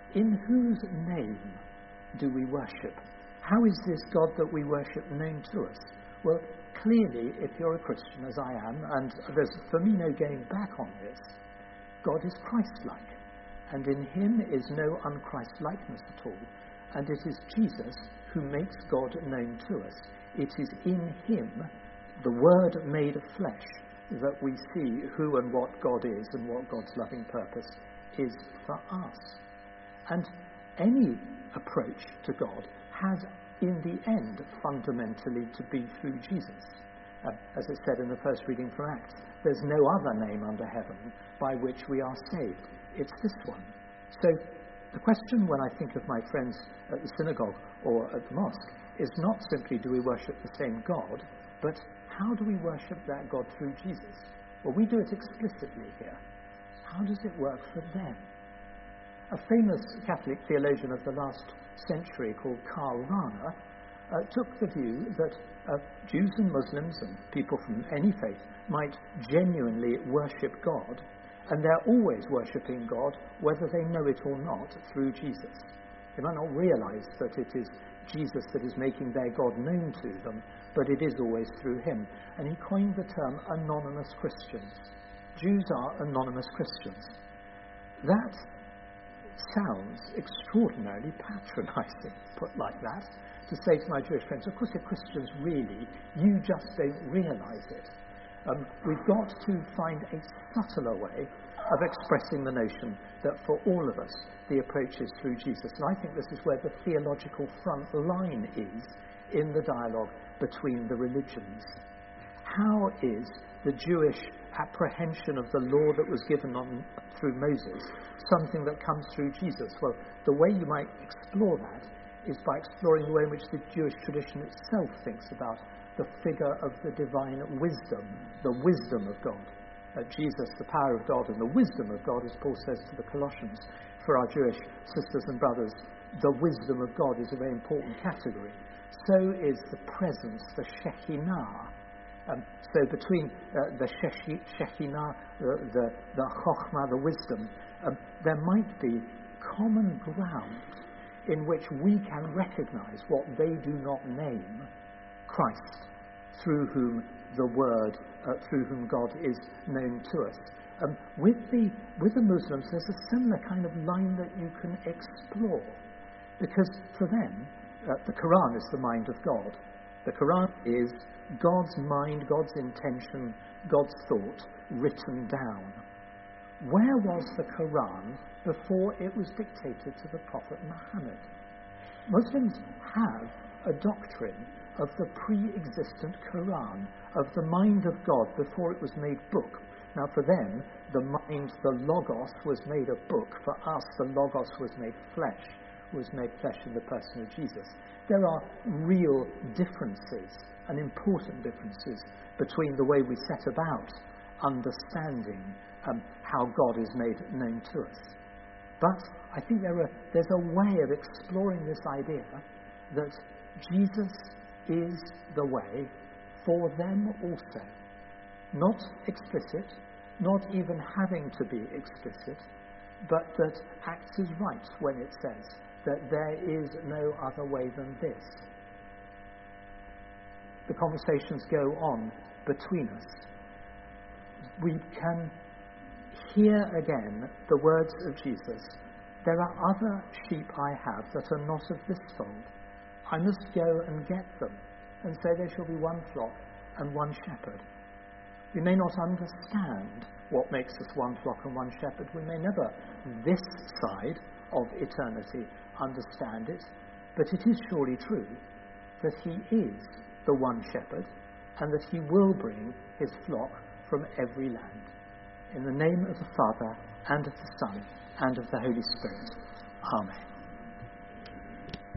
In whose name do we worship? How is this God that we worship known to us? Well, clearly, if you're a Christian, as I am, and there's for me no going back on this, God is Christ-like, and in him is no un-Christ-likeness at all, and it is Jesus who makes God known to us. It is in him, the Word made flesh, that we see who and what God is and what God's loving purpose is for us. And any approach to God has, in the end, fundamentally to be through Jesus. As it said in the first reading from Acts, there's no other name under heaven by which we are saved. It's this one. So the question when I think of my friends at the synagogue or at the mosque is not simply do we worship the same God, but how do we worship that God through Jesus? Well, we do it explicitly here. How does it work for them? A famous Catholic theologian of the last century called Karl Rahner took the view that Jews and Muslims and people from any faith might genuinely worship God, and they're always worshipping God whether they know it or not through Jesus. They might not realize that it is Jesus that is making their God known to them, but it is always through him. And he coined the term anonymous Christians. Jews are anonymous Christians. That sounds extraordinarily patronizing, put like that, to say to my Jewish friends, of course, if Christians really, you just don't realize it. We've got to find a subtler way of expressing the notion that for all of us, the approach is through Jesus. And I think this is where the theological front line is in the dialogue between the religions. How is the Jewish apprehension of the law that was given through Moses something that comes through Jesus? Well, the way you might explore that is by exploring the way in which the Jewish tradition itself thinks about the figure of the divine wisdom, the wisdom of God. Jesus, the power of God, and the wisdom of God, as Paul says to the Colossians. For our Jewish sisters and brothers, the wisdom of God is a very important category. So is the presence, the Shekhinah. So between the Shekhinah, the Chokhmah, the wisdom, there might be common ground in which we can recognize what they do not name, Christ, through whom the Word, through whom God is known to us. With the Muslims, there's a similar kind of line that you can explore, because for them, the Quran is the mind of God. The Quran is God's mind, God's intention, God's thought written down. Where was the Quran before it was dictated to the Prophet Muhammad? Muslims have a doctrine of the pre-existent Quran, of the mind of God before it was made book. Now for them, the mind, the Logos, was made a book. For us, the Logos was made flesh in the person of Jesus. There are real differences, and important differences, between the way we set about understanding how God is made known to us. But I think there's a way of exploring this idea that Jesus is the way for them also. Not explicit, not even having to be explicit, but that acts as right when it says that there is no other way than this. The conversations go on between us. We can hear again the words of Jesus. There are other sheep I have that are not of this fold. I must go and get them, and so there shall be one flock and one shepherd. We may not understand what makes us one flock and one shepherd. We may never, this side of eternity, understand it, but it is surely true that he is the one shepherd, and that he will bring his flock from every land. In the name of the Father, and of the Son, and of the Holy Spirit. Amen.